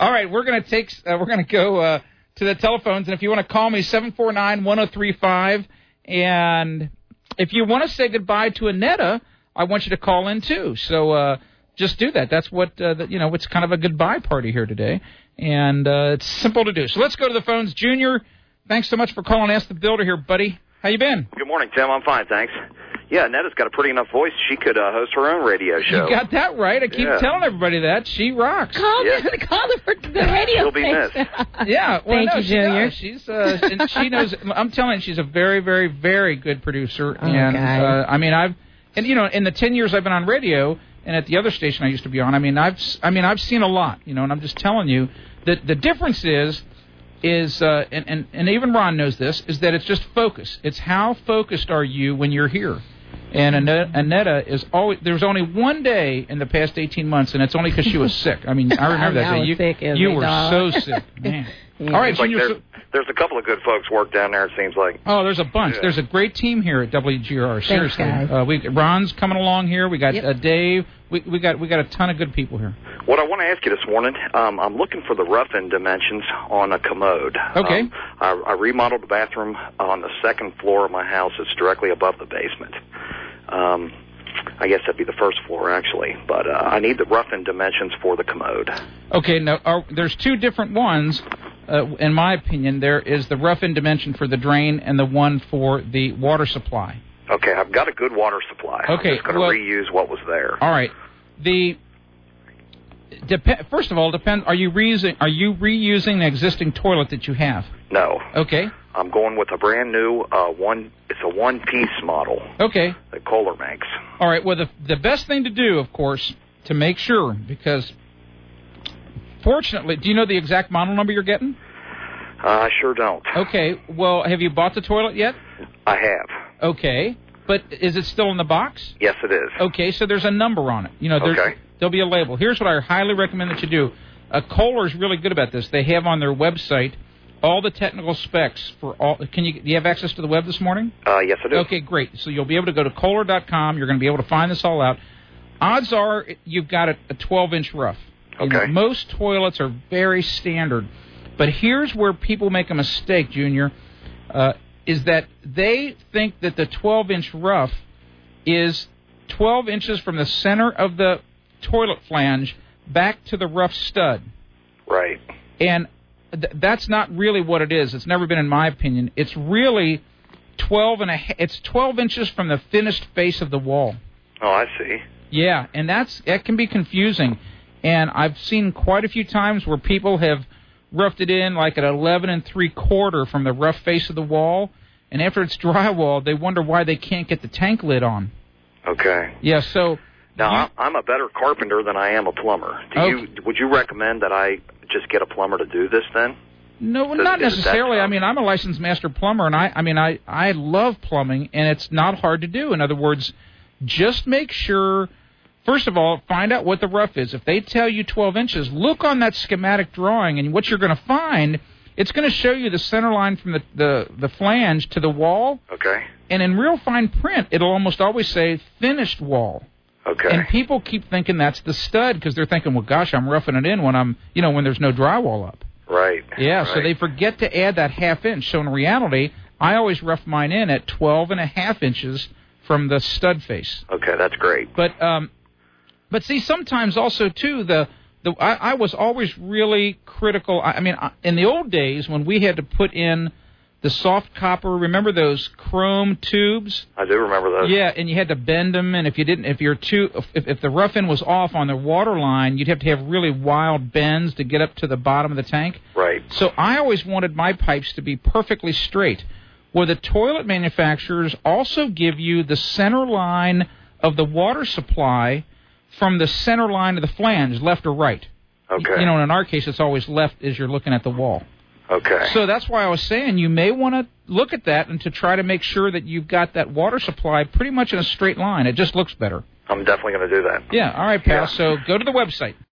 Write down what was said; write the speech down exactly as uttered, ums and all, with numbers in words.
All right, we're going to take. Uh, we're going to go uh, to the telephones, and if you want to call me, seven four nine, one oh three five, and if you want to say goodbye to Annetta, I want you to call in too. So uh, just do that. That's what uh, the, you know. It's kind of a goodbye party here today, and uh, it's simple to do. So let's go to the phones. Junior, thanks so much for calling. Ask the Builder here, buddy. How you been? Good morning, Tim. I'm fine, thanks. Yeah, Netta's got a pretty enough voice. She could uh, host her own radio show. You got that right. I keep yeah. telling everybody that. She rocks. Call yeah. her, call her for the radio. She'll be missed. Yeah. Well, Thank no, you, she Junior. does. She's, uh, and she knows. I'm telling you, she's a very, very, very good producer. Oh, and God. uh, I mean, I've, and you know, in the ten years I've been on radio, and at the other station I used to be on, I mean, I've, I mean, I've seen a lot. You know, and I'm just telling you that the difference is. is, uh, and, and, and even Ron knows this, is that it's just focus. It's how focused are you when you're here. And Annetta, Annetta is always, there was only one day in the past eighteen months, and it's only because she was sick. I mean, I remember that I day. was You, sick, you were dog. so sick, man. Yeah. All right, Like Junior. there's, there's a couple of good folks work down there, it seems like. Oh, there's a bunch. Yeah. There's a great team here at W G R. Seriously, guys. uh, we Ron's coming along here. We got Yep. uh, Dave. We we got we got a ton of good people here. What I want to ask you this morning, um, I'm looking for the rough-in dimensions on a commode. Okay. Um, I, I remodeled the bathroom on the second floor of my house. It's directly above the basement. Um, I guess that'd be the first floor, actually. But uh, I need the rough-in dimensions for the commode. Okay, now are, there's two different ones. Uh, in my opinion, there is the rough-in dimension for the drain and the one for the water supply. Okay, I've got a good water supply. Okay, I'm just going to well- reuse what was there. All right. The dep- first of all, depend. Are you reusing? Are you reusing the existing toilet that you have? No. Okay. I'm going with a brand new uh, one. It's a one-piece model Okay. that Kohler makes. All right. Well, the the best thing to do, of course, to make sure, because fortunately, do you know the exact model number you're getting? Uh, I sure don't. Okay. Well, have you bought the toilet yet? I have. Okay. But is it still in the box? Yes, it is. Okay. So there's a number on it. You know, there's, Okay. there'll be a label. Here's what I highly recommend that you do. Uh, Kohler's really good about this. They have on their website all the technical specs for all. Can you do you have access to the web this morning? Uh, yes, I do. Okay, great. So you'll be able to go to Kohler dot com. You're going to be able to find this all out. Odds are you've got a twelve-inch rough. You know, Okay. most toilets are very standard. But here's where people make a mistake, Junior, uh, is that they think that the twelve-inch rough is twelve inches from the center of the toilet flange back to the rough stud. Right. And th- that's not really what it is. It's never been in my opinion. It's really twelve and a ha- it's twelve inches from the finished face of the wall. Oh, I see. Yeah, and that's that can be confusing. And I've seen quite a few times where people have roughed it in like at eleven and three quarter from the rough face of the wall, and after it's drywall, they wonder why they can't get the tank lid on. Okay. Yeah, so Now, you- I'm- I'm a better carpenter than I am a plumber. Do Okay. you Would you recommend that I just get a plumber to do this then? No, Does- not is it that necessarily. I tough? mean, I'm a licensed master plumber, and I, I mean, I, I love plumbing, and it's not hard to do. In other words, just make sure, first of all, find out what the rough is. If they tell you twelve inches, look on that schematic drawing, and what you're going to find, it's going to show you the center line from the, the, the flange to the wall, Okay. and in real fine print, it'll almost always say finished wall. Okay. And people keep thinking that's the stud because they're thinking, well, gosh, I'm roughing it in when I'm, you know, when there's no drywall up. Right. Yeah, right. so they forget to add that half inch. So in reality, I always rough mine in at twelve and a half inches from the stud face. Okay, that's great. But um, but see, sometimes also too the the I, I was always really critical. I, I mean, I, in the old days when we had to put in the soft copper, remember those chrome tubes? I do remember those. Yeah, and you had to bend them, and if you didn't, if you're too, if, if the rough end was off on the water line, you'd have to have really wild bends to get up to the bottom of the tank. Right. So I always wanted my pipes to be perfectly straight. Well, the toilet manufacturers also give you the center line of the water supply from the center line of the flange, left or right. Okay. You know, in our case, it's always left as you're looking at the wall. Okay. So that's why I was saying you may want to look at that and to try to make sure that you've got that water supply pretty much in a straight line. It just looks better. I'm definitely going to do that. Yeah, all right, pal. Yeah. So go to the website.